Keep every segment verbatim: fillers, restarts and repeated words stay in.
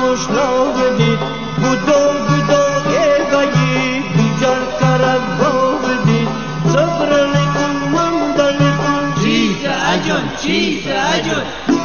آشنا بدید بودو بودو ایگایی بیجار کرد با بدید صبر لکن مندل کن چیز اجون چیز اجون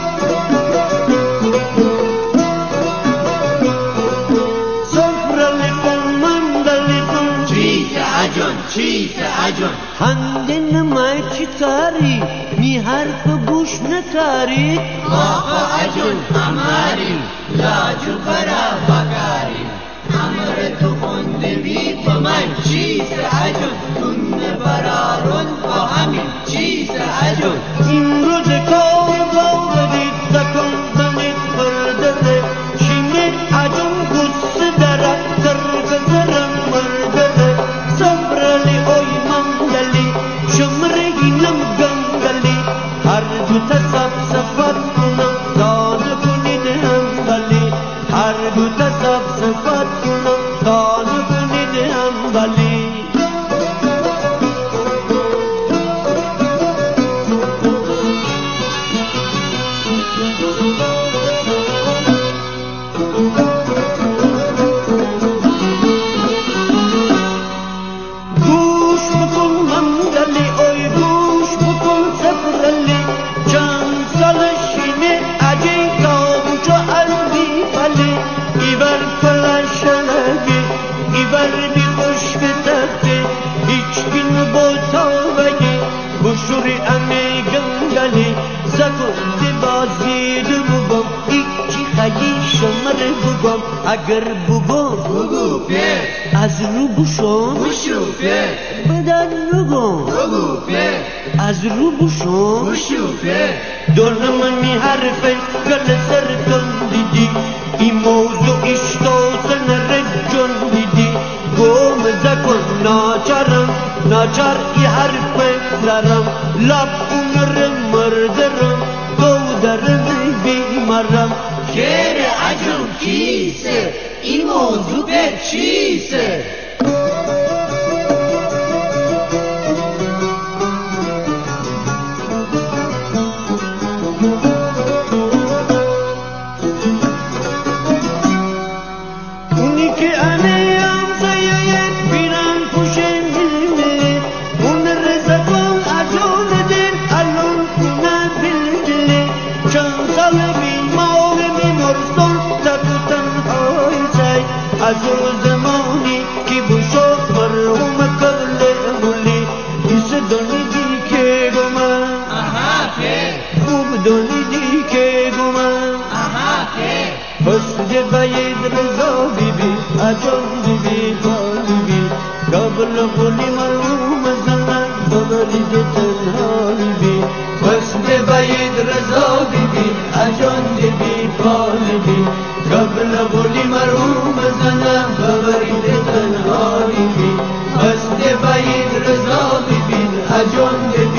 صبر لکن مندل کن چیز اجون چیز اجون هندن ما چیکاری می حرف گوش نکاری آقا اجون اماری لاجو برا بگاری امر تو خونده بی با من چیز اجون تون برارون با همین چیز اجون این روز کار با بدید زکن زنید بردره شینه اجون گوست دره کرگزرم مردره صبرلی اوی مندلی شمرگینم گنگلی هر دو تصف سفر کنم داد کنید همبلی هر دو تصف سفر کنم داد کنید همبلی گوش بکن مندلی اوی گوش بکن سفرلی چند سالشینه اجی کامچو البی فلی ایور پلشنگی ایور بی خوش بتفتی هیچ گن بوتا بگی بشوری امی گنگلی زکن دی بازی دو بگم ایچی خیلی شمر بگم اگر بگم بگو پیر از رو بشم بشو پیر بدن نگم بگو پیر از رو بشم بشو پیر دل من می حرفه گل سر کن دیدی این موضوع اشتاسن رجون دیدی گم زکن ناچرم ناچر ای حرفه درم لب اونر مردرم تو درم بیمارم شعر اجون کیسه این موضوع به چیسه اونی که انیم زیاد بیرم پوشه ملی ملی اون رزا کن اجون دل الان کنه بلی بلی چند سال بیمار میمرسون تکو تنهای سی از اون زمانی که بشد مرحوم قبل مولی ایس دونیدی که گمم آها پیر خوب دونیدی که گمم آها پیر حسن باید رضا بیبی اجان بیبی کار بیبی قبل قولی مرحوم زنم ببرید تنها بیبی حسن باید رضا بیبی اجان بیبی کار بیبی قبل قولی مرحوم زنم ببرید تنها بیبی حسن باید رضا بیبی اجان بیبی